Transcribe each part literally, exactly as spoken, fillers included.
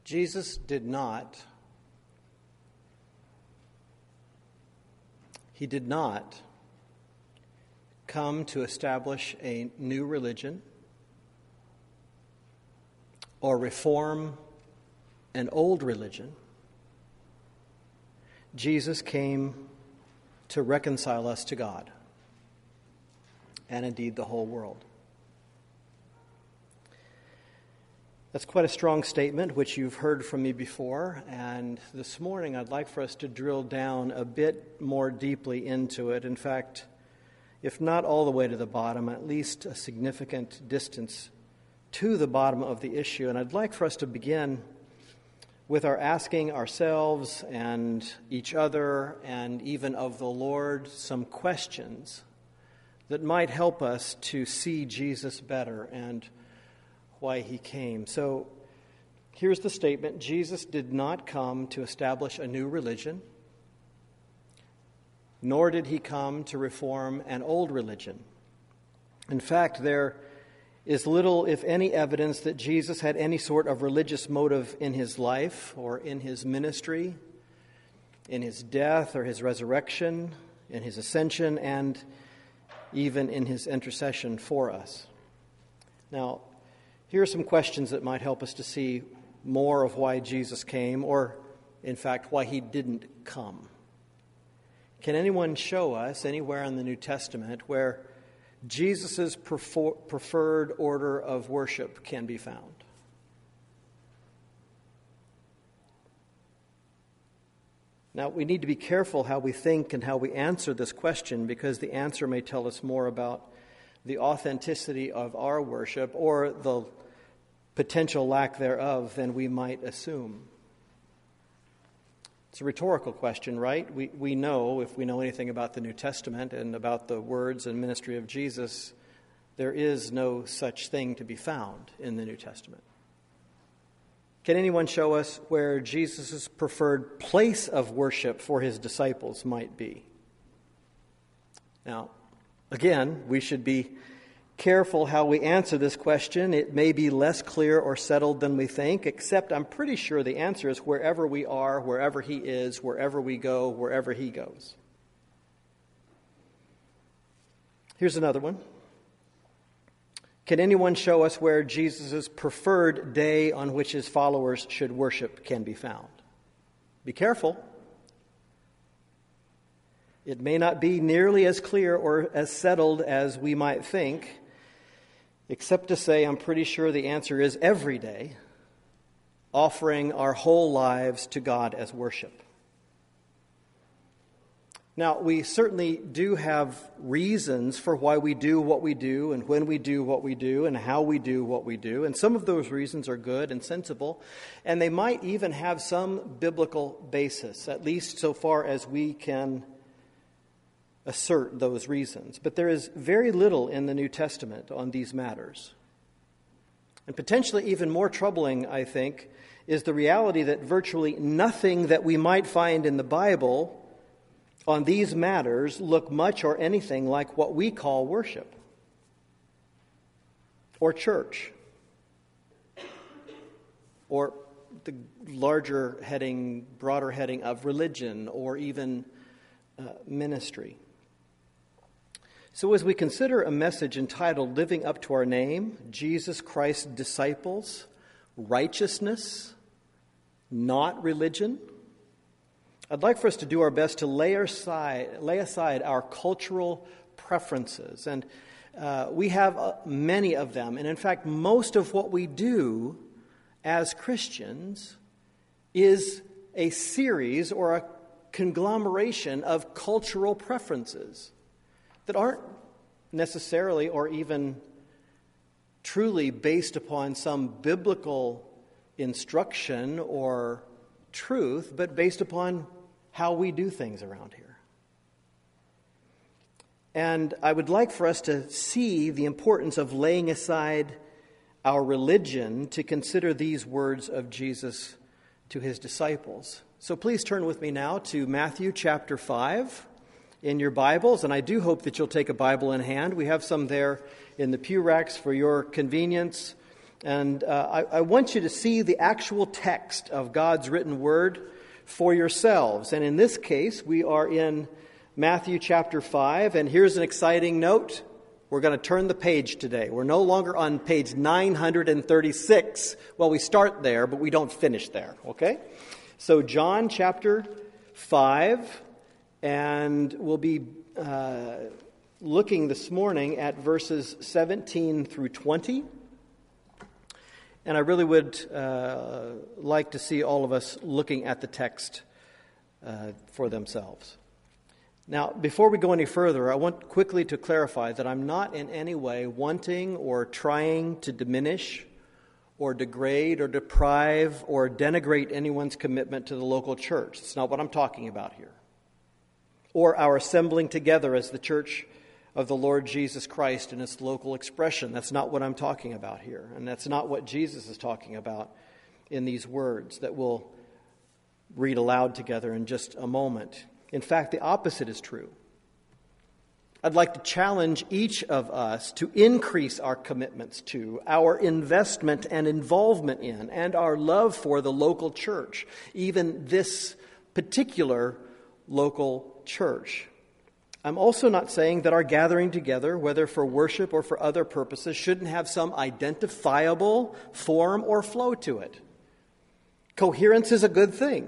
Jesus did not, he did not come to establish a new religion or reform an old religion. Jesus came to reconcile us to God, and indeed the whole world. That's quite a strong statement, which you've heard from me before, and this morning I'd like for us to drill down a bit more deeply into it. In fact, if not all the way to the bottom, at least a significant distance to the bottom of the issue. And I'd like for us to begin with our asking ourselves and each other and even of the Lord some questions that might help us to see Jesus better and why he came. So here's the statement. Jesus did not come to establish a new religion, nor did he come to reform an old religion. In fact, there is little, if any, evidence that Jesus had any sort of religious motive in his life or in his ministry, in his death or his resurrection, in his ascension, and even in his intercession for us. Now, here are some questions that might help us to see more of why Jesus came, or, in fact, why he didn't come. Can anyone show us anywhere in the New Testament where Jesus' prefer- preferred order of worship can be found? Now, we need to be careful how we think and how we answer this question, because the answer may tell us more about the authenticity of our worship or the potential lack thereof than we might assume. It's a rhetorical question, right? We we know, if we know anything about the New Testament and about the words and ministry of Jesus, there is no such thing to be found in the New Testament. Can anyone show us where Jesus' preferred place of worship for his disciples might be? Now, again, we should be careful how we answer this question. It may be less clear or settled than we think, except I'm pretty sure the answer is wherever we are, wherever he is, wherever we go, wherever he goes. Here's another one. Can anyone show us where Jesus' preferred day on which his followers should worship can be found? Be careful. It may not be nearly as clear or as settled as we might think, except to say I'm pretty sure the answer is every day, offering our whole lives to God as worship. Now, we certainly do have reasons for why we do what we do and when we do what we do and how we do what we do. And some of those reasons are good and sensible, and they might even have some biblical basis, at least so far as we can assert those reasons. But there is very little in the New Testament on these matters. And potentially even more troubling, I think, is the reality that virtually nothing that we might find in the Bible on these matters look much or anything like what we call worship or church or the larger heading, broader heading of religion or even uh, ministry. So as we consider a message entitled Living Up to Our Name, Jesus Christ's Disciples, Righteousness, Not Religion, I'd like for us to do our best to lay aside, lay aside our cultural preferences. And uh, we have uh, many of them. And in fact, most of what we do as Christians is a series or a conglomeration of cultural preferences that aren't necessarily or even truly based upon some biblical instruction or truth, but based upon how we do things around here. And I would like for us to see the importance of laying aside our religion to consider these words of Jesus to his disciples. So please turn with me now to Matthew chapter five in your Bibles, and I do hope that you'll take a Bible in hand. We have some there in the pew racks for your convenience. And uh, I, I want you to see the actual text of God's written word for yourselves. And in this case, we are in Matthew chapter five. And here's an exciting note. We're going to turn the page today. We're no longer on page nine hundred thirty-six. Well, we start there, but we don't finish there, okay? So John chapter five, and we'll be uh, looking this morning at verses seventeen through twenty. And I really would uh, like to see all of us looking at the text uh, for themselves. Now, before we go any further, I want quickly to clarify that I'm not in any way wanting or trying to diminish or degrade or deprive or denigrate anyone's commitment to the local church. That's not what I'm talking about here. Or our assembling together as the church of the Lord Jesus Christ in its local expression. That's not what I'm talking about here. And that's not what Jesus is talking about in these words that we'll read aloud together in just a moment. In fact, the opposite is true. I'd like to challenge each of us to increase our commitments to, our investment and involvement in, and our love for the local church, even this particular local church. I'm also not saying that our gathering together, whether for worship or for other purposes, shouldn't have some identifiable form or flow to it. Coherence is a good thing.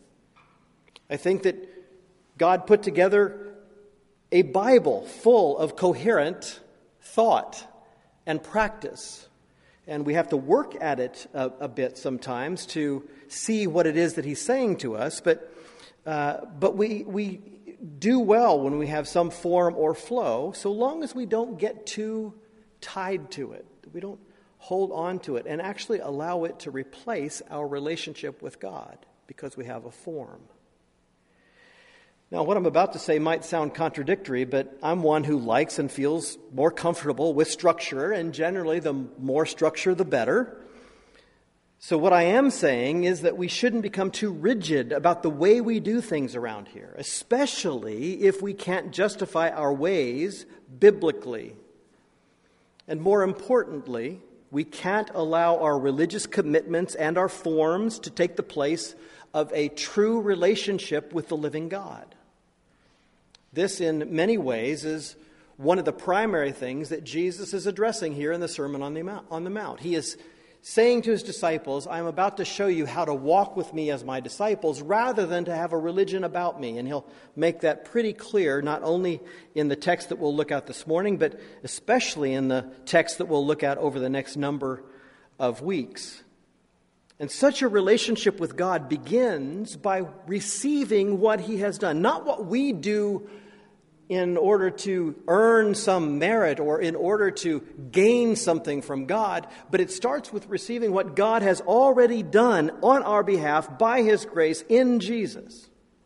I think that God put together a Bible full of coherent thought and practice. And we have to work at it a, a bit sometimes to see what it is that he's saying to us. But uh, but we we do well when we have some form or flow, so long as we don't get too tied to it. We don't hold on to it and actually allow it to replace our relationship with God because we have a form. Now, what I'm about to say might sound contradictory, but I'm one who likes and feels more comfortable with structure, and generally the more structure, the better. So what I am saying is that we shouldn't become too rigid about the way we do things around here, especially if we can't justify our ways biblically. And more importantly, we can't allow our religious commitments and our forms to take the place of a true relationship with the living God. This, in many ways, is one of the primary things that Jesus is addressing here in the Sermon on the Mount. On the Mount. He is saying to his disciples, I'm about to show you how to walk with me as my disciples rather than to have a religion about me. And he'll make that pretty clear, not only in the text that we'll look at this morning, but especially in the text that we'll look at over the next number of weeks. And such a relationship with God begins by receiving what he has done, not what we do in order to earn some merit or in order to gain something from God, but it starts with receiving what God has already done on our behalf by his grace in Jesus.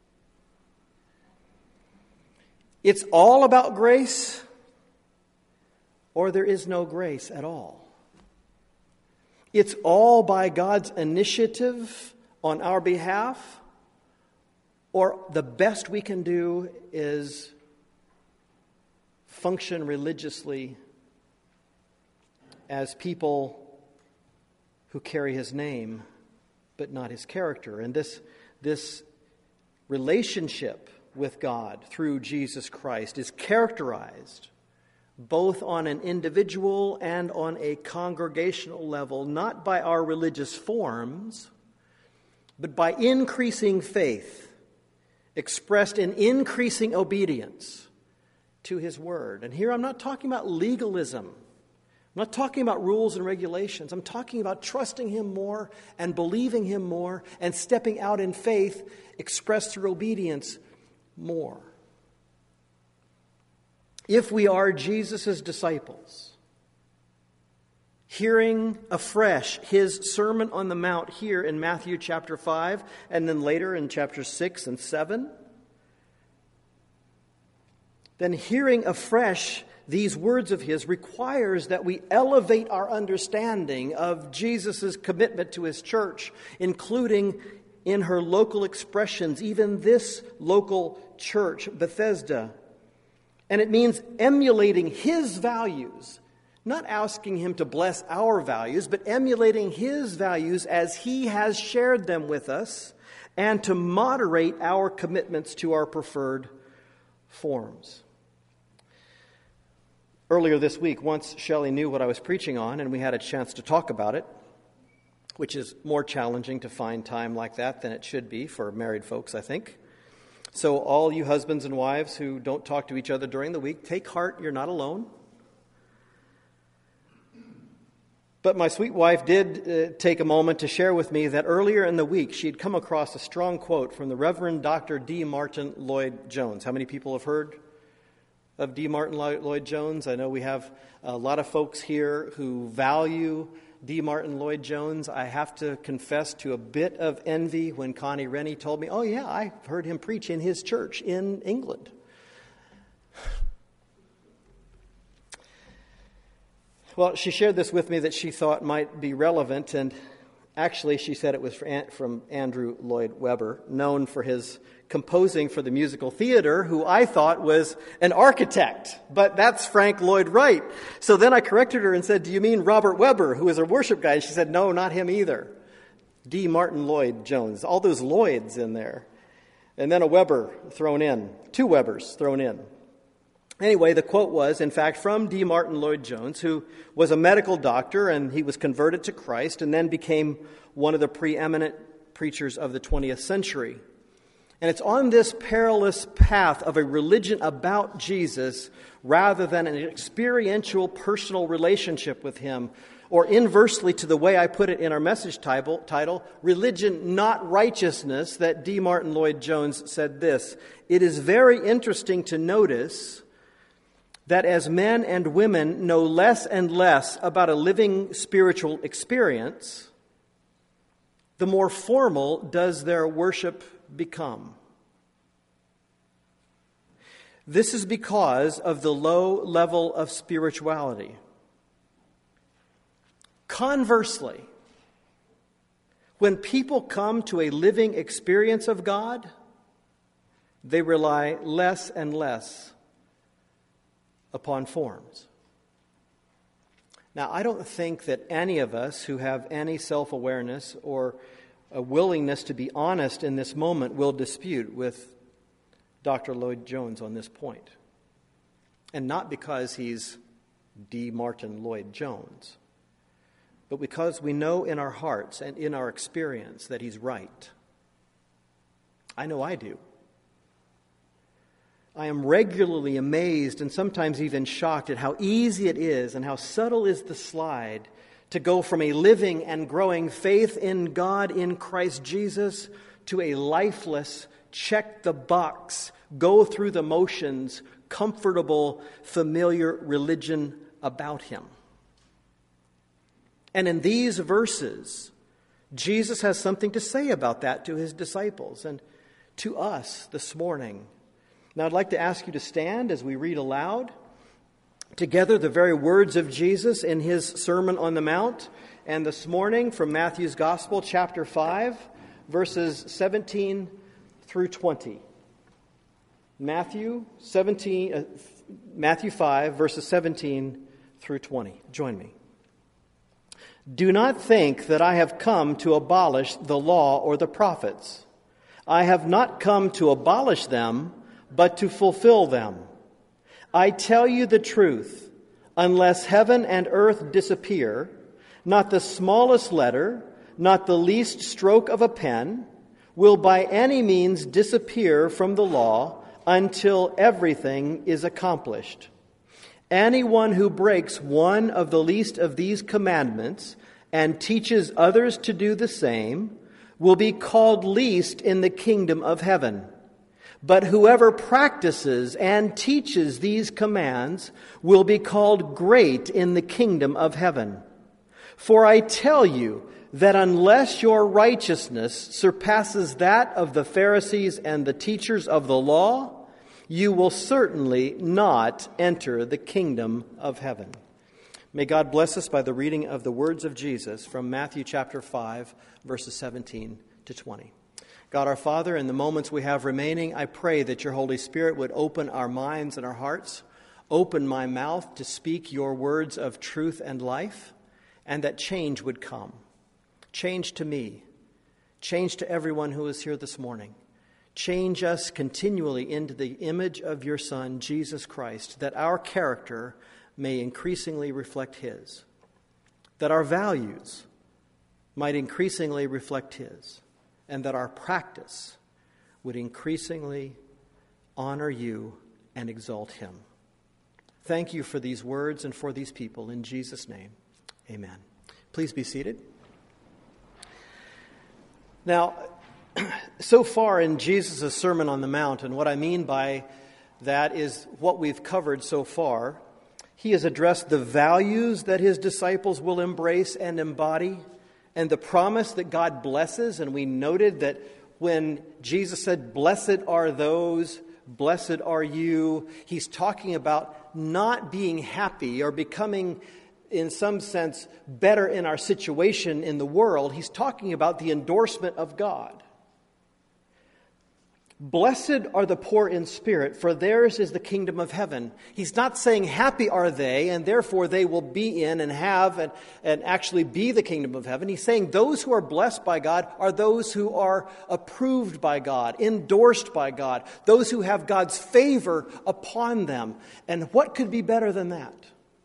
It's all about grace, or there is no grace at all. It's all by God's initiative on our behalf, or the best we can do is function religiously as people who carry his name but not his character. And this, this relationship with God through Jesus Christ is characterized both on an individual and on a congregational level, not by our religious forms, but by increasing faith expressed in increasing obedience to his word. And here I'm not talking about legalism. I'm not talking about rules and regulations. I'm talking about trusting him more and believing him more and stepping out in faith expressed through obedience more. If we are Jesus' disciples, hearing afresh his Sermon on the Mount here in Matthew chapter five, and then later in chapters six and seven, then hearing afresh these words of his requires that we elevate our understanding of Jesus' commitment to his church, including in her local expressions, even this local church, Bethesda. And it means emulating his values, Not asking him to bless our values, but emulating his values as he has shared them with us, and to moderate our commitments to our preferred forms. Earlier this week, once Shelley knew what I was preaching on, and we had a chance to talk about it, which is more challenging to find time like that than it should be for married folks, I think. So all you husbands and wives who don't talk to each other during the week, take heart, you're not alone. But my sweet wife did uh, take a moment to share with me that earlier in the week she'd come across a strong quote from the Reverend Doctor D. Martin Lloyd Jones. How many people have heard of D. Martin Lloyd Jones? I know we have a lot of folks here who value D. Martin Lloyd Jones. I have to confess to a bit of envy when Connie Rennie told me, oh yeah, I heard him preach in his church in England. Well, she shared this with me that she thought might be relevant, and actually she said it was from Andrew Lloyd Webber, known for his composing for the musical theater, who I thought was an architect, but that's Frank Lloyd Wright. So then I corrected her and said, do you mean Robert Webber, who is a worship guy? And she said, no, not him either. D. Martin Lloyd Jones, all those Lloyds in there. And then a Webber thrown in, two Webbers thrown in. Anyway, the quote was, in fact, from D. Martin Lloyd Jones, who was a medical doctor, and he was converted to Christ and then became one of the preeminent preachers of the twentieth century. And it's on this perilous path of a religion about Jesus rather than an experiential personal relationship with him, or inversely to the way I put it in our message title, title, Religion Not Righteousness, that D. Martin Lloyd Jones said this: it is very interesting to notice that as men and women know less and less about a living spiritual experience, the more formal does their worship become. This is because of the low level of spirituality. Conversely, when people come to a living experience of God, they rely less and less upon forms. Now, I don't think that any of us who have any self-awareness or a willingness to be honest in this moment will dispute with Doctor Lloyd Jones on this point. And not because he's D. Martin Lloyd Jones, but because we know in our hearts and in our experience that he's right. I know I do. I am regularly amazed and sometimes even shocked at how easy it is and how subtle is the slide to go from a living and growing faith in God in Christ Jesus to a lifeless, check the box, go through the motions, comfortable, familiar religion about him. And in these verses, Jesus has something to say about that to his disciples and to us this morning. Now, I'd like to ask you to stand as we read aloud together the very words of Jesus in his Sermon on the Mount, and this morning from Matthew's Gospel, chapter five, verses seventeen through twenty. Matthew seventeen, uh, Matthew five, verses seventeen through twenty. Join me. Do not think that I have come to abolish the law or the prophets. I have not come to abolish them, but to fulfill them. I tell you the truth, unless heaven and earth disappear, not the smallest letter, not the least stroke of a pen, will by any means disappear from the law until everything is accomplished. Anyone who breaks one of the least of these commandments and teaches others to do the same will be called least in the kingdom of heaven. But whoever practices and teaches these commands will be called great in the kingdom of heaven. For I tell you that unless your righteousness surpasses that of the Pharisees and the teachers of the law, you will certainly not enter the kingdom of heaven. May God bless us by the reading of the words of Jesus from Matthew chapter five, verses seventeen to twenty. God our Father, in the moments we have remaining, I pray that your Holy Spirit would open our minds and our hearts, open my mouth to speak your words of truth and life, and that change would come. Change to me. Change to everyone who is here this morning. Change us continually into the image of your Son, Jesus Christ, that our character may increasingly reflect his, that our values might increasingly reflect his, and that our practice would increasingly honor you and exalt him. Thank you for these words and for these people. In Jesus' name, amen. Please be seated. Now, so far in Jesus' Sermon on the Mount, and what I mean by that is what we've covered so far, he has addressed the values that his disciples will embrace and embody, and the promise that God blesses. And we noted that when Jesus said, "Blessed are those, blessed are you," he's talking about not being happy or becoming, in some sense, better in our situation in the world. He's talking about the endorsement of God. Blessed are the poor in spirit, for theirs is the kingdom of heaven. He's not saying happy are they, and therefore they will be in and have and, and actually be the kingdom of heaven. He's saying those who are blessed by God are those who are approved by God, endorsed by God, those who have God's favor upon them. And what could be better than that?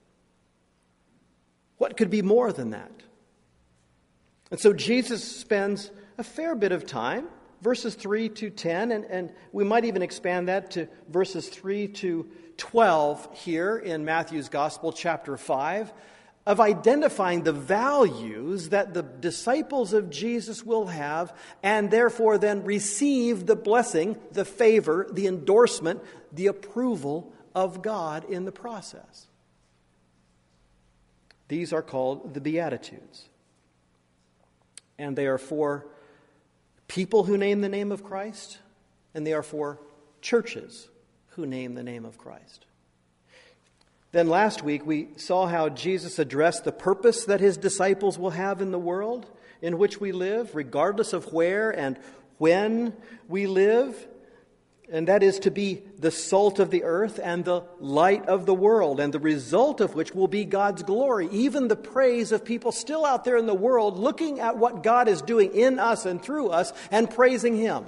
What could be more than that? And so Jesus spends a fair bit of time, verses three to ten, and, and we might even expand that to verses three to twelve here in Matthew's Gospel, chapter five, of identifying the values that the disciples of Jesus will have, and therefore then receive the blessing, the favor, the endorsement, the approval of God in the process. These are called the Beatitudes. And they are for people who name the name of Christ, and they are for churches who name the name of Christ. Then last week we saw how Jesus addressed the purpose that his disciples will have in the world in which we live, regardless of where and when we live. And that is to be the salt of the earth and the light of the world, and the result of which will be God's glory, even the praise of people still out there in the world looking at what God is doing in us and through us and praising him.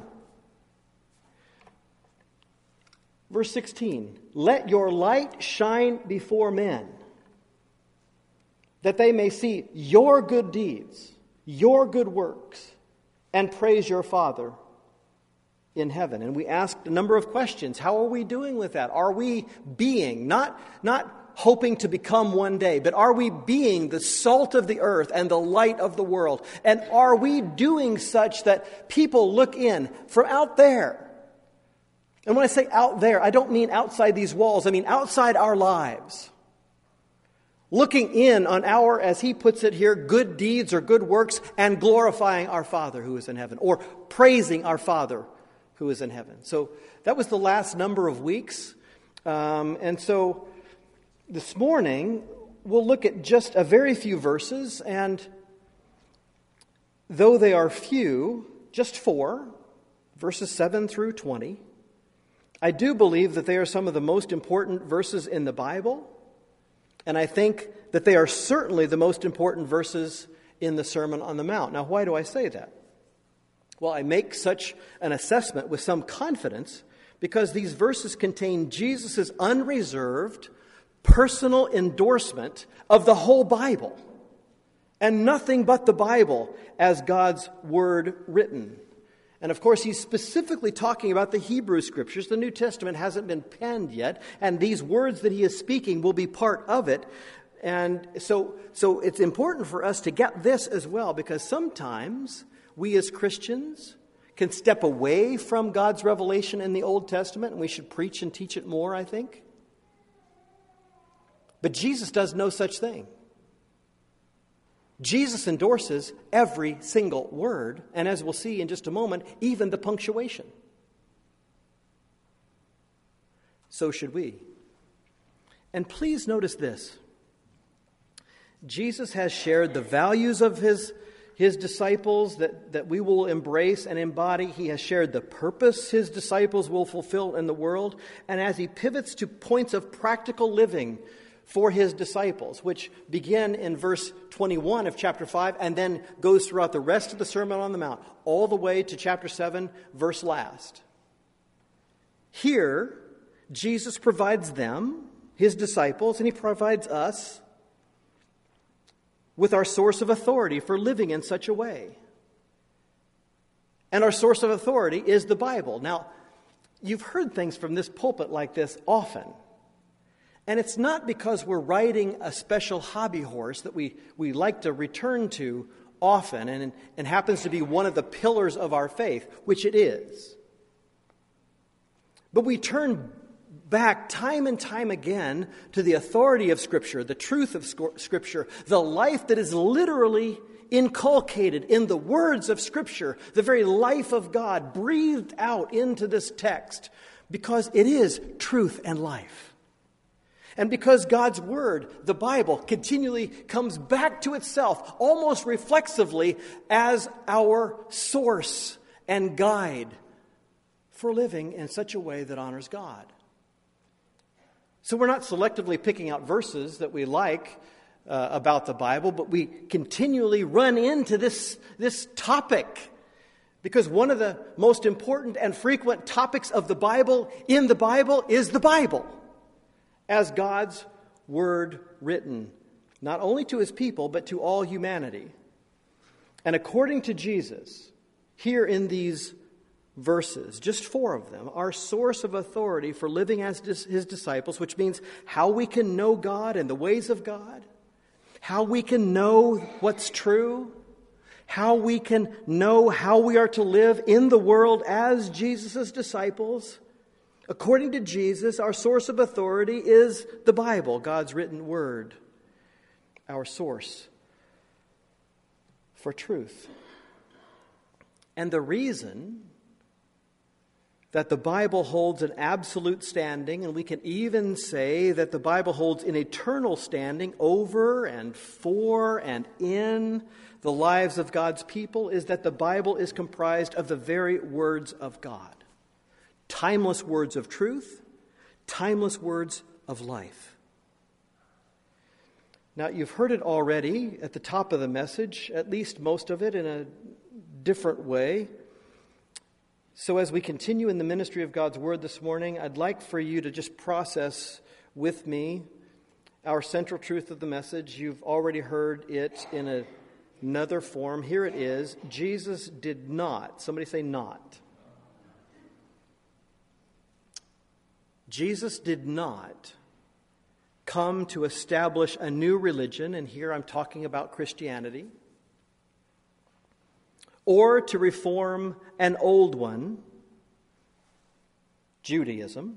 Verse sixteen, "Let your light shine before men, that they may see your good deeds, your good works, and praise your Father in heaven." And we asked a number of questions. How are we doing with that? Are we being, not, not hoping to become one day, but are we being the salt of the earth and the light of the world? And are we doing such that people look in from out there? And when I say out there, I don't mean outside these walls. I mean outside our lives. Looking in on our, as he puts it here, good deeds or good works, and glorifying our Father who is in heaven, or praising our Father who is in heaven. So that was the last number of weeks. Um, and so this morning, we'll look at just a very few verses. And though they are few, just four, verses seven through twenty, I do believe that they are some of the most important verses in the Bible. And I think that they are certainly the most important verses in the Sermon on the Mount. Now, why do I say that? Well, I make such an assessment with some confidence because these verses contain Jesus' unreserved, personal endorsement of the whole Bible, and nothing but the Bible as God's word written. And of course, he's specifically talking about the Hebrew Scriptures. The New Testament hasn't been penned yet, and these words that he is speaking will be part of it. And so, so it's important for us to get this as well, because sometimes we as Christians can step away from God's revelation in the Old Testament, and we should preach and teach it more, I think. But Jesus does no such thing. Jesus endorses every single word, and as we'll see in just a moment, even the punctuation. So should we. And please notice this. Jesus has shared the values of his his disciples that, that we will embrace and embody. He has shared the purpose his disciples will fulfill in the world. And as he pivots to points of practical living for his disciples, which begin in verse twenty-one of chapter five and then goes throughout the rest of the Sermon on the Mount, all the way to chapter seven, verse last. Here, Jesus provides them, his disciples, and he provides us with our source of authority for living in such a way. And our source of authority is the Bible. Now, you've heard things from this pulpit like this often. And it's not because we're riding a special hobby horse that we, we like to return to often and, and happens to be one of the pillars of our faith, which it is. But we turn back time and time again to the authority of Scripture, the truth of Scripture, the life that is literally inculcated in the words of Scripture, the very life of God breathed out into this text, because it is truth and life. And because God's Word, the Bible, continually comes back to itself, almost reflexively, as our source and guide for living in such a way that honors God. So we're not selectively picking out verses that we like uh, about the Bible, but we continually run into this, this topic. Because one of the most important and frequent topics of the Bible in the Bible is the Bible, as God's Word written, not only to his people, but to all humanity. And according to Jesus, here in these verses, just four of them, our source of authority for living as his disciples, which means how we can know God and the ways of God, how we can know what's true, how we can know how we are to live in the world as Jesus' disciples. According to Jesus, our source of authority is the Bible, God's written word, our source for truth. And the reason that the Bible holds an absolute standing, and we can even say that the Bible holds an eternal standing over and for and in the lives of God's people, is that the Bible is comprised of the very words of God. Timeless words of truth, timeless words of life. Now, you've heard it already at the top of the message, at least most of it in a different way. So as we continue in the ministry of God's Word this morning, I'd like for you to just process with me our central truth of the message. You've already heard it in a, another form. Here it is. Jesus did not. Somebody say not. Jesus did not come to establish a new religion, and here I'm talking about Christianity, or to reform an old one, Judaism.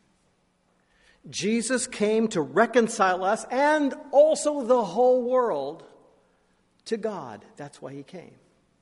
Jesus came to reconcile us and also the whole world to God. That's why he came.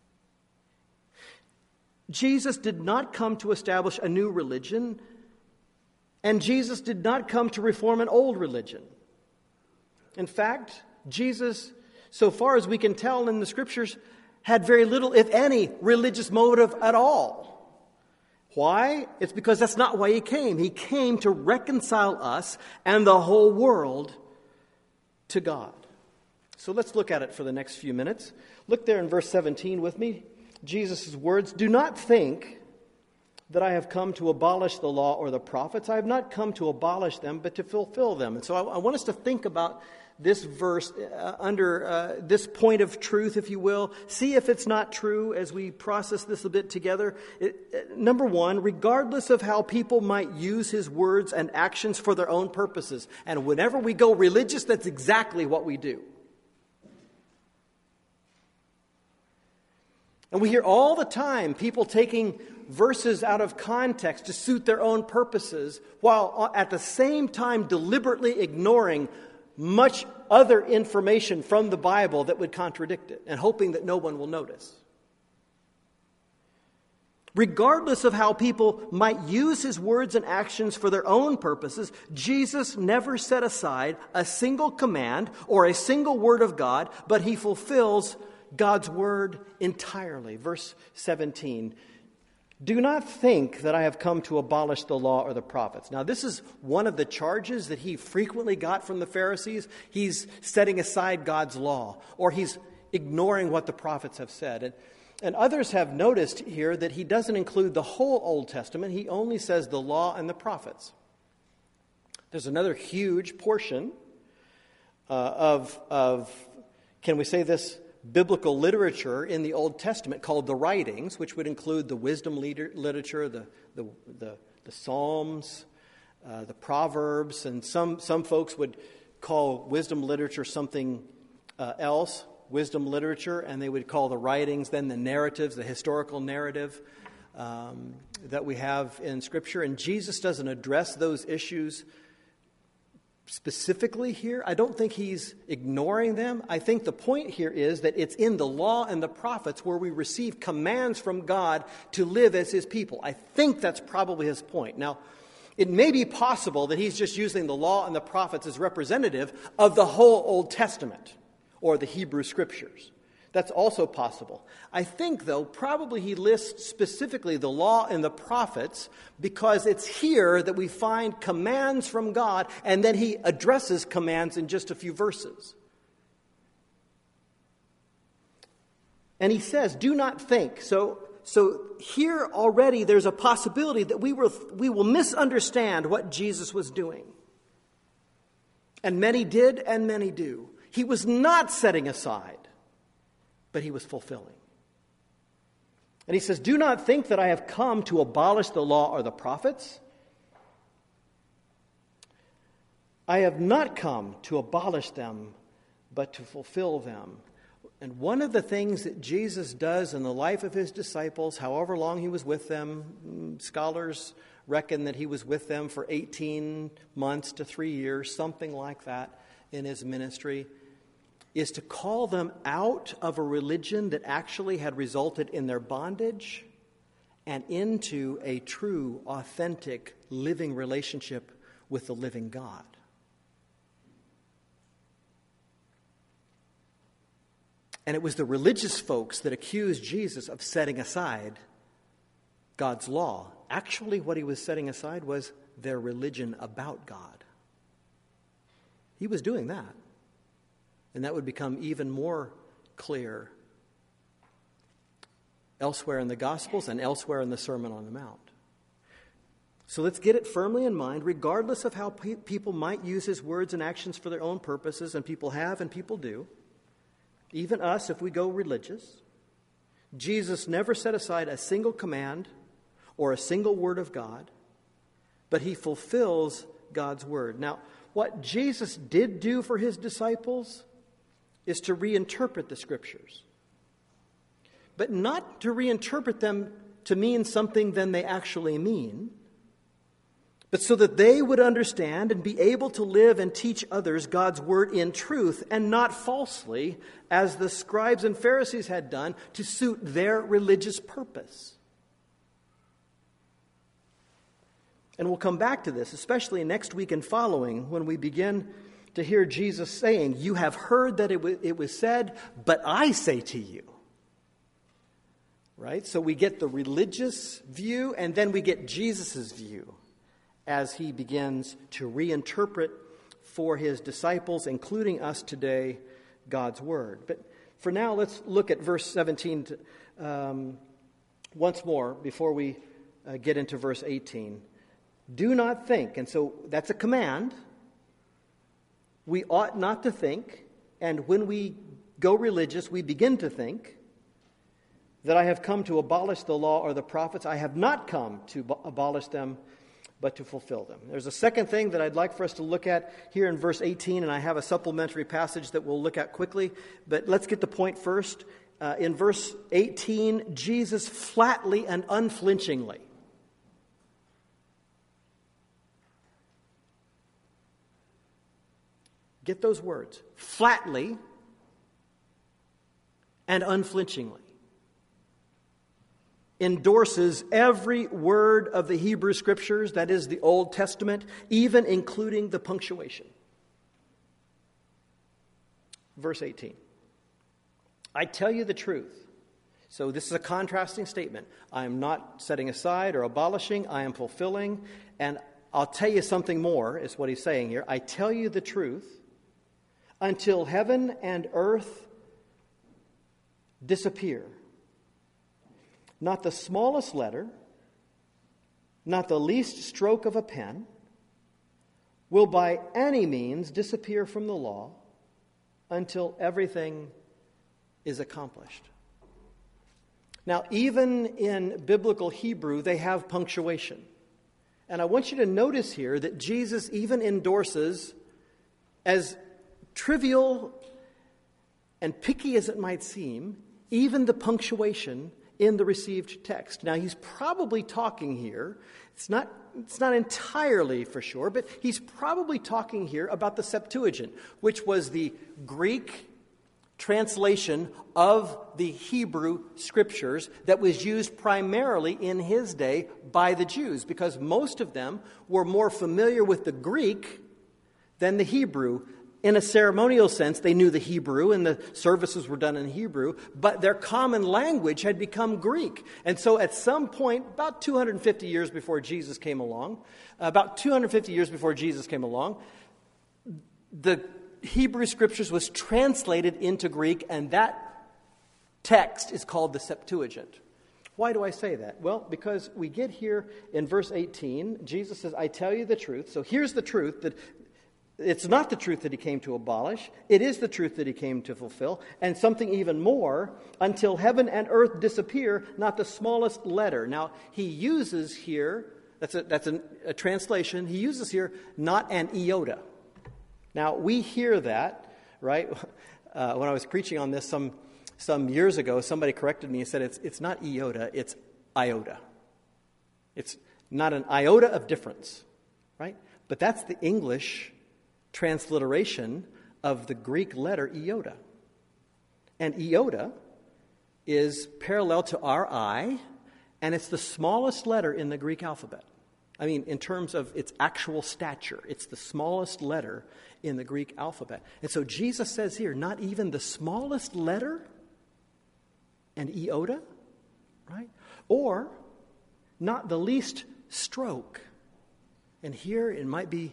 Jesus did not come to establish a new religion, and Jesus did not come to reform an old religion. In fact, Jesus, so far as we can tell in the Scriptures, had very little, if any, religious motive at all. Why? It's because that's not why he came. He came to reconcile us and the whole world to God. So let's look at it for the next few minutes. Look there in verse seventeen with me. Jesus' words, "Do not think that I have come to abolish the law or the prophets. I have not come to abolish them, but to fulfill them." And so I, I want us to think about this verse uh, under uh, this point of truth, if you will. See if it's not true as we process this a bit together. It, uh, number one, regardless of how people might use his words and actions for their own purposes. And whenever we go religious, that's exactly what we do. And we hear all the time people taking verses out of context to suit their own purposes, while at the same time deliberately ignoring much other information from the Bible that would contradict it, and hoping that no one will notice. Regardless of how people might use his words and actions for their own purposes, Jesus never set aside a single command or a single word of God, but he fulfills God's word entirely. Verse seventeen, do not think that I have come to abolish the law or the prophets. Now, this is one of the charges that he frequently got from the Pharisees. He's setting aside God's law, or he's ignoring what the prophets have said. And, and others have noticed here that he doesn't include the whole Old Testament. He only says the law and the prophets. There's another huge portion uh, of, of, can we say this, biblical literature in the Old Testament called the writings, which would include the wisdom leader, literature, the, the, the, the Psalms, uh, the Proverbs, and some, some folks would call wisdom literature something uh, else, wisdom literature, and they would call the writings then the narratives, the historical narrative um, that we have in Scripture. And Jesus doesn't address those issues specifically here. I don't think he's ignoring them. I think the point here is that it's in the law and the prophets where we receive commands from God to live as his people. I think that's probably his point. Now, it may be possible that he's just using the law and the prophets as representative of the whole Old Testament or the Hebrew Scriptures. That's also possible. I think, though, probably he lists specifically the law and the prophets because it's here that we find commands from God, and then he addresses commands in just a few verses. And he says, do not think. So, so here already there's a possibility that we will, we will misunderstand what Jesus was doing. And many did, and many do. He was not setting aside, but he was fulfilling. And he says, do not think that I have come to abolish the law or the prophets. I have not come to abolish them, but to fulfill them. And one of the things that Jesus does in the life of his disciples, however long he was with them, scholars reckon that he was with them for eighteen months to three years, something like that in his ministry, is to call them out of a religion that actually had resulted in their bondage and into a true, authentic, living relationship with the living God. And it was the religious folks that accused Jesus of setting aside God's law. Actually, what he was setting aside was their religion about God. He was doing that. And that would become even more clear elsewhere in the Gospels and elsewhere in the Sermon on the Mount. So let's get it firmly in mind, regardless of how pe- people might use his words and actions for their own purposes, and people have and people do, even us if we go religious, Jesus never set aside a single command or a single word of God, but he fulfills God's word. Now, what Jesus did do for his disciples is to reinterpret the Scriptures. But not to reinterpret them to mean something than they actually mean, but so that they would understand and be able to live and teach others God's word in truth and not falsely, as the scribes and Pharisees had done to suit their religious purpose. And we'll come back to this, especially next week and following, when we begin to hear Jesus saying, you have heard that it, w- it was said, but I say to you. Right? So we get the religious view, and then we get Jesus' view as he begins to reinterpret for his disciples, including us today, God's word. But for now, let's look at verse seventeen to, um, once more before we uh, get into verse eighteen. Do not think, and so that's a command. We ought not to think, and when we go religious, we begin to think that I have come to abolish the law or the prophets. I have not come to ab- abolish them, but to fulfill them. There's a second thing that I'd like for us to look at here in verse eighteen, and I have a supplementary passage that we'll look at quickly, but let's get the point first. Uh, in verse eighteen, Jesus flatly and unflinchingly get those words. Flatly and unflinchingly endorses every word of the Hebrew Scriptures, that is the Old Testament, even including the punctuation. Verse eighteen. I tell you the truth. So this is a contrasting statement. I am not setting aside or abolishing. I am fulfilling. And I'll tell you something more, is what he's saying here. I tell you the truth. Until heaven and earth disappear, not the smallest letter, not the least stroke of a pen, will by any means disappear from the law until everything is accomplished. Now, even in biblical Hebrew, they have punctuation. And I want you to notice here that Jesus even endorses, as trivial and picky as it might seem, even the punctuation in the received text. Now, he's probably talking here, it's not, it's not entirely for sure, but he's probably talking here about the Septuagint, which was the Greek translation of the Hebrew scriptures that was used primarily in his day by the Jews, because most of them were more familiar with the Greek than the Hebrew. In a ceremonial sense, they knew the Hebrew and the services were done in Hebrew, but their common language had become Greek. And so at some point, about two hundred fifty years before Jesus came along, about two hundred fifty years before Jesus came along, the Hebrew scriptures was translated into Greek, and that text is called the Septuagint. Why do I say that? Well, because we get here in verse eighteen, Jesus says, I tell you the truth. So here's the truth, that it's not the truth that he came to abolish. It is the truth that he came to fulfill. And something even more, until heaven and earth disappear, not the smallest letter. Now, he uses here, that's a, that's a, a translation, he uses here, not an iota. Now, we hear that, right? Uh, when I was preaching on this some some years ago, somebody corrected me and said, it's, it's not iota, it's iota. It's not an iota of difference, right? But that's the English transliteration of the Greek letter iota. And iota is parallel to R I, and it's the smallest letter in the Greek alphabet. I mean, in terms of its actual stature, it's the smallest letter in the Greek alphabet. And so Jesus says here, not even the smallest letter, and iota, right? Or not the least stroke. And here it might be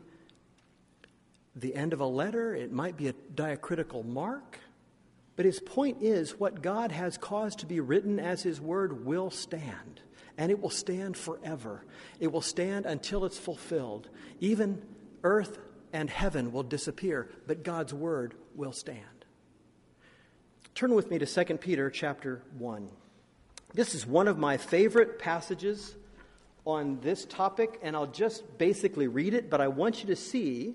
the end of a letter, it might be a diacritical mark, but his point is what God has caused to be written as his word will stand, and it will stand forever. It will stand until it's fulfilled. Even earth and heaven will disappear, but God's word will stand. Turn with me to Second Peter chapter one. This is one of my favorite passages on this topic, and I'll just basically read it, but I want you to see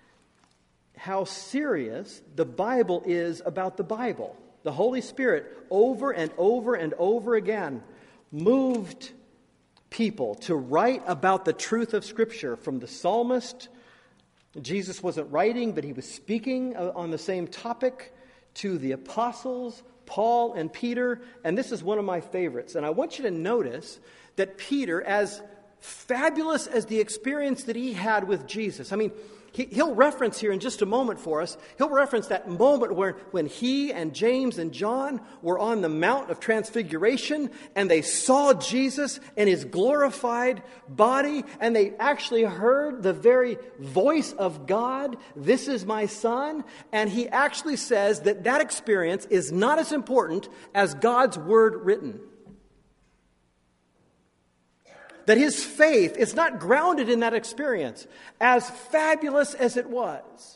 how serious the Bible is about the Bible. The Holy Spirit, over and over and over again, moved people to write about the truth of Scripture. From the psalmist, Jesus wasn't writing, but he was speaking on the same topic, to the apostles, Paul and Peter, and this is one of my favorites. And I want you to notice that Peter, as fabulous as the experience that he had with Jesus, I mean, He, he'll reference here in just a moment for us, he'll reference that moment where when he and James and John were on the Mount of Transfiguration and they saw Jesus in his glorified body and they actually heard the very voice of God, this is my son. And he actually says that that experience is not as important as God's word written. That his faith is not grounded in that experience, as fabulous as it was.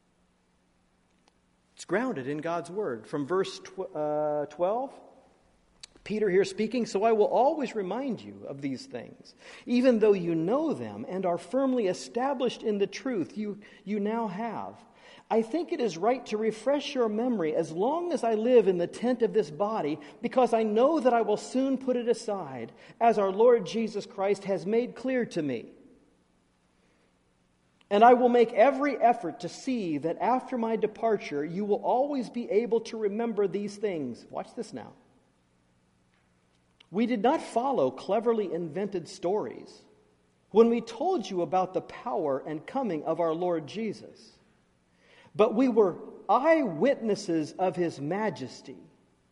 It's grounded in God's word. From verse twelve, Peter here speaking, so I will always remind you of these things, even though you know them and are firmly established in the truth you, you now have. I think it is right to refresh your memory as long as I live in the tent of this body, because I know that I will soon put it aside, as our Lord Jesus Christ has made clear to me. And I will make every effort to see that after my departure, you will always be able to remember these things. Watch this now. We did not follow cleverly invented stories when we told you about the power and coming of our Lord Jesus. But we were eyewitnesses of his majesty.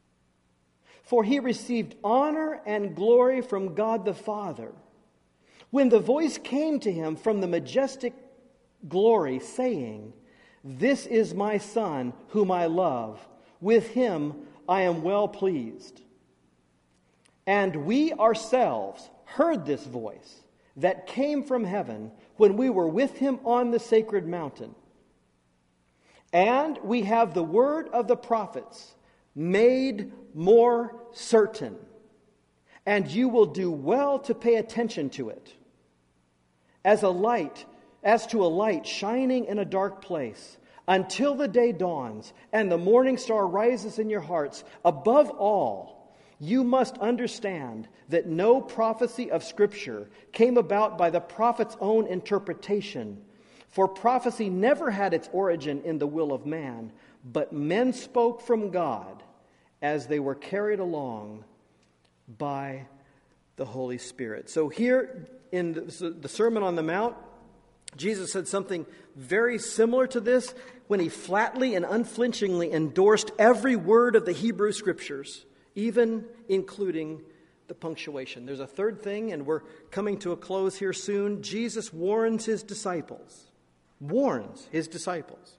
for he received honor and glory from God the Father. When the voice came to him from the majestic glory, saying, This is my Son, whom I love. With him I am well pleased. And we ourselves heard this voice that came from heaven when we were with him on the sacred mountain. And we have the word of the prophets made more certain. And you will do well to pay attention to it. As a light, as to a light shining in a dark place, until the day dawns and the morning star rises in your hearts. Above all, you must understand that no prophecy of Scripture came about by the prophet's own interpretation. For prophecy never had its origin in the will of man, but men spoke from God as they were carried along by the Holy Spirit. So here in the Sermon on the Mount, Jesus said something very similar to this when he flatly and unflinchingly endorsed every word of the Hebrew Scriptures, even including the punctuation. There's a third thing, and we're coming to a close here soon. Jesus warns his disciples. Warns his disciples.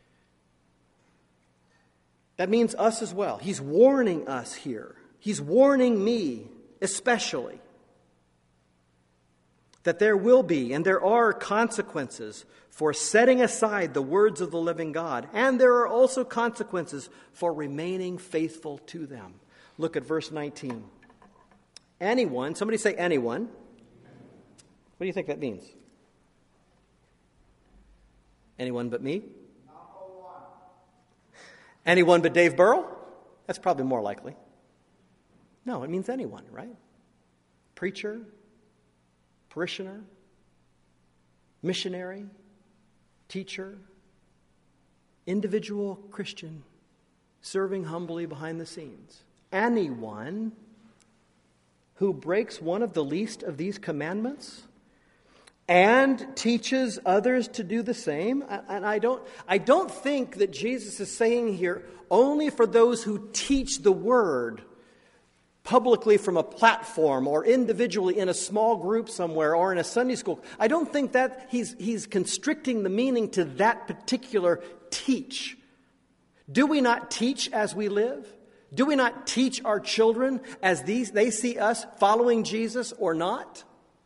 That means us as well. He's warning us here. He's warning me especially that there will be and there are consequences for setting aside the words of the living God. And there are also consequences for remaining faithful to them. Look at verse nineteen. Anyone, somebody say anyone. What do you think that means? Anyone but me? Anyone but Dave Burrell? That's probably more likely. No, it means anyone, right? Preacher, parishioner, missionary, teacher, individual Christian, serving humbly behind the scenes. Anyone who breaks one of the least of these commandments and teaches others to do the same. And I don't, I don't think that Jesus is saying here only for those who teach the word publicly from a platform or individually in a small group somewhere or in a Sunday school. I don't think that he's, he's constricting the meaning to that particular teach. Do we not teach as we live? Do we not teach our children as these they see us following Jesus or not?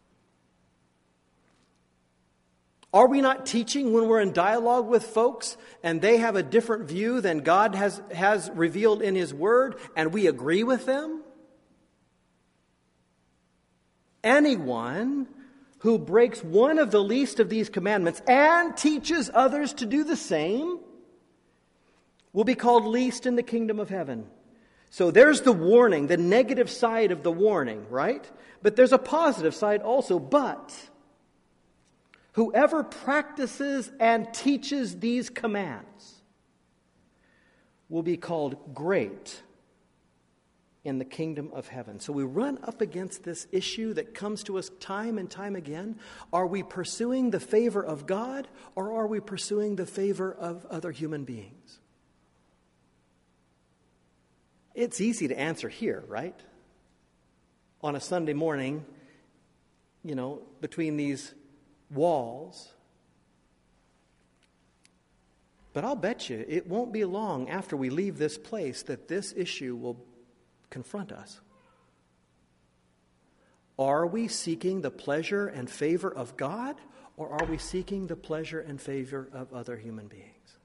Are we not teaching when we're in dialogue with folks and they have a different view than God has, has revealed in His Word and we agree with them? Anyone who breaks one of the least of these commandments and teaches others to do the same will be called least in the kingdom of heaven. So there's the warning, the negative side of the warning, right? But there's a positive side also. But whoever practices and teaches these commands will be called great in the kingdom of heaven. So we run up against this issue that comes to us time and time again. Are we pursuing the favor of God, or are we pursuing the favor of other human beings? It's easy to answer here, right? On a Sunday morning, you know, between these walls. But I'll bet you it won't be long after we leave this place that this issue will confront us. Are we seeking the pleasure and favor of God, or are we seeking the pleasure and favor of other human beings?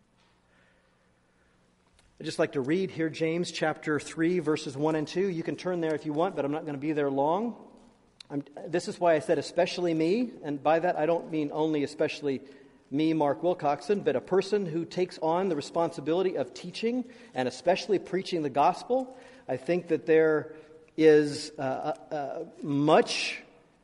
I'd just like to read here James chapter three, verses one and two. You can turn there if you want, but I'm not going to be there long. I'm, this is why I said especially me, and by that I don't mean only especially me, Mark Wilcoxon, but a person who takes on the responsibility of teaching and especially preaching the gospel. I think that there is uh, uh, much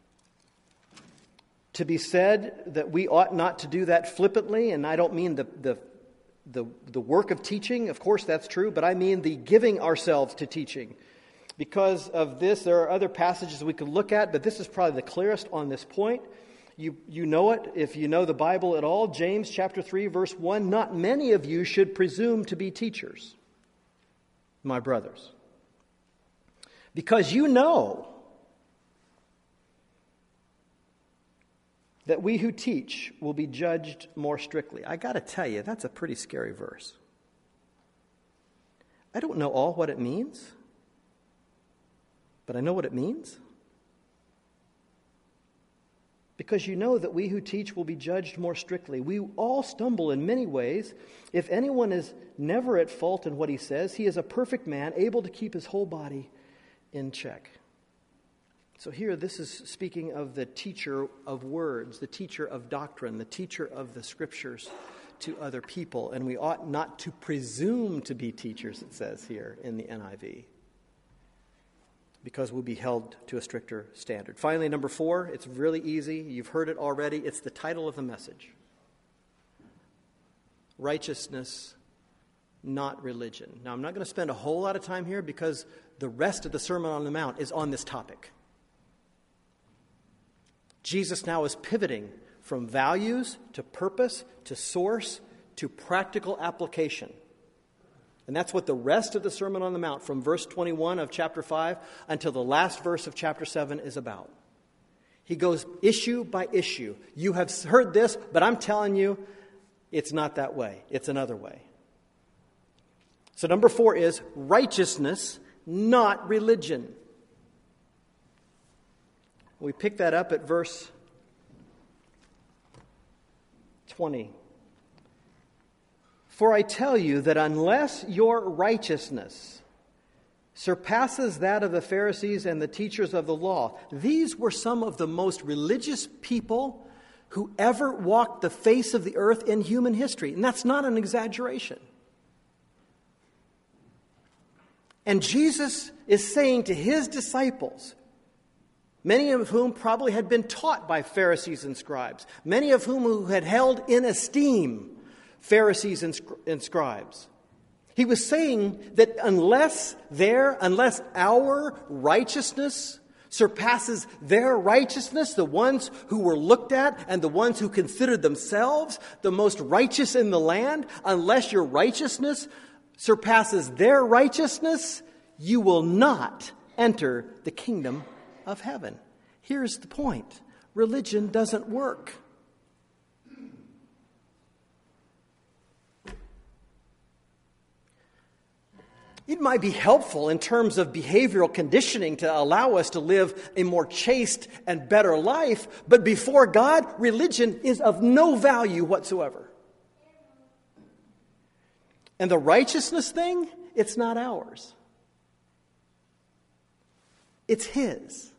to be said that we ought not to do that flippantly, and I don't mean the, the the the work of teaching. Of course, that's true, but I mean the giving ourselves to teaching. Because of this, there are other passages we could look at, but this is probably the clearest on this point. You you know it if you know the Bible at all. James chapter three, verse one, not many of you should presume to be teachers, my brothers. because you know that we who teach will be judged more strictly. I got to tell you, that's a pretty scary verse. I don't know all what it means, but I know what it means. Because you know that we who teach will be judged more strictly. We all stumble in many ways. If anyone is never at fault in what he says, he is a perfect man, able to keep his whole body in check. So here, this is speaking of the teacher of words, the teacher of doctrine, the teacher of the Scriptures to other people. And we ought not to presume to be teachers, it says here in the N I V, because we'll be held to a stricter standard. Finally, number four, it's really easy. You've heard it already. It's the title of the message. Righteousness, not religion. Now, I'm not going to spend a whole lot of time here because the rest of the Sermon on the Mount is on this topic. Jesus now is pivoting from values to purpose to source to practical application. And that's what the rest of the Sermon on the Mount, from verse twenty-one of chapter five until the last verse of chapter seven, is about. He goes issue by issue. You have heard this, but I'm telling you, it's not that way. It's another way. So number four is righteousness, not religion. We pick that up at verse twenty. For I tell you that unless your righteousness surpasses that of the Pharisees and the teachers of the law, these were some of the most religious people who ever walked the face of the earth in human history. And that's not an exaggeration. And Jesus is saying to his disciples, many of whom probably had been taught by Pharisees and scribes, many of whom who had held in esteem Pharisees and, and scribes. He was saying that unless their, unless our righteousness surpasses their righteousness, the ones who were looked at and the ones who considered themselves the most righteous in the land, unless your righteousness surpasses their righteousness, you will not enter the kingdom of heaven. Here's the point. Religion doesn't work. It might be helpful in terms of behavioral conditioning to allow us to live a more chaste and better life, but before God, religion is of no value whatsoever. And the righteousness thing, it's not ours. It's His.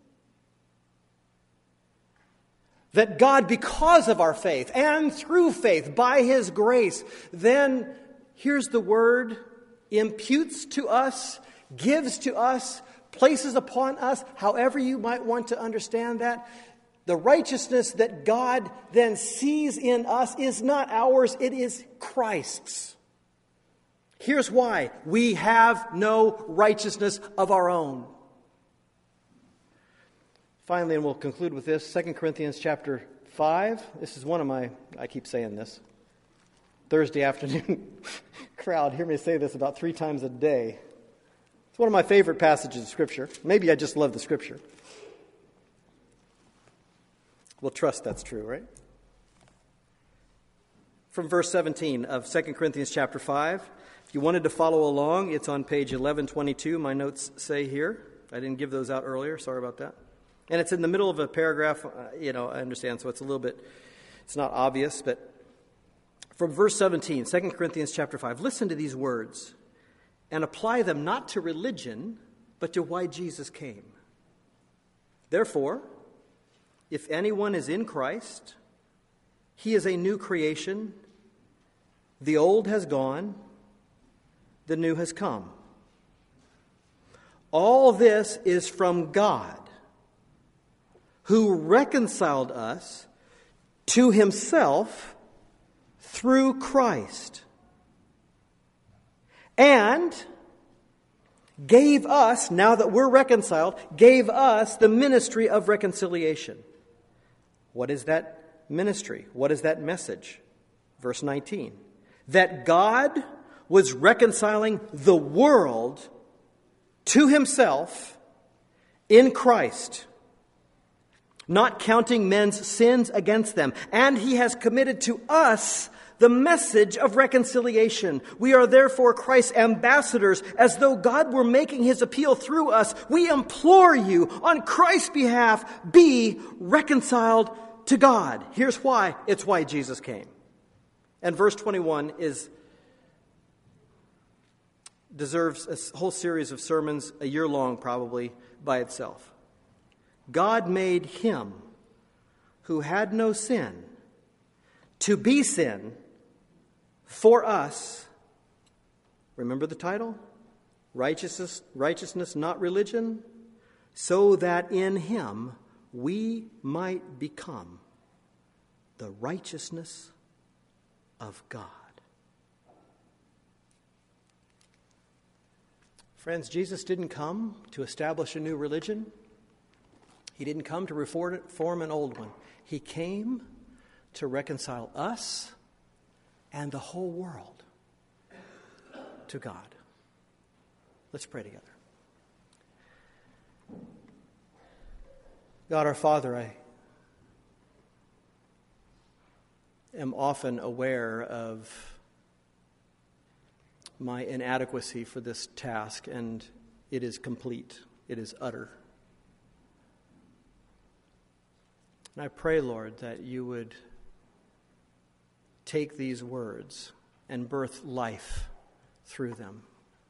That God, because of our faith and through faith, by His grace, then, here's the word, imputes to us, gives to us, places upon us, however you might want to understand that. The righteousness that God then sees in us is not ours, it is Christ's. Here's why. We have no righteousness of our own. Finally, and we'll conclude with this, Second Corinthians chapter five. This is one of my, I keep saying this, Thursday afternoon crowd hear me say this about three times a day. It's one of my favorite passages of Scripture. Maybe I just love the Scripture. We'll trust that's true, right? From verse seventeen of Second Corinthians chapter five. If you wanted to follow along, it's on page eleven twenty-two. My notes say here. I didn't give those out earlier. Sorry about that. And it's in the middle of a paragraph. Uh, you know, I understand, so it's a little bit, it's not obvious, but from verse seventeen, Second Corinthians chapter five, listen to these words and apply them not to religion, but to why Jesus came. Therefore, if anyone is in Christ, he is a new creation. The old has gone, the new has come. All this is from God, who reconciled us to Himself through Christ, and gave us, now that we're reconciled, gave us the ministry of reconciliation. What is that ministry? What is that message? Verse nineteen. That God was reconciling the world to Himself in Christ, not counting men's sins against them. And he has committed to us the message of reconciliation. We are therefore Christ's ambassadors, as though God were making his appeal through us. We implore you, on Christ's behalf, be reconciled to God. Here's why. It's why Jesus came. And verse twenty-one is deserves a whole series of sermons, a year long probably, by itself. God made him who had no sin to be sin for us. Remember the title? Righteousness, righteousness, not religion, so that in him we might become the righteousness of God. Friends, Jesus didn't come to establish a new religion. He didn't come to reform an old one. He came to reconcile us and the whole world to God. Let's pray together. God our Father, I am often aware of my inadequacy for this task, and it is complete. It is utter. And I pray, Lord, that you would take these words and birth life through them.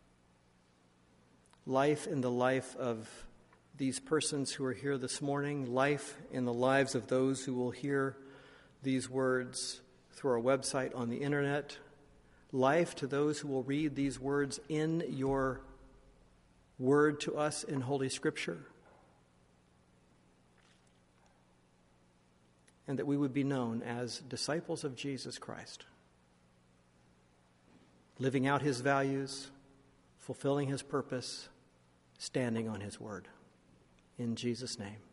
Life in the life of these persons who are here this morning, life in the lives of those who will hear these words through our website on the internet, life to those who will read these words in your word to us in Holy Scripture. And that we would be known as disciples of Jesus Christ, living out his values, fulfilling his purpose, standing on his word. In Jesus' name.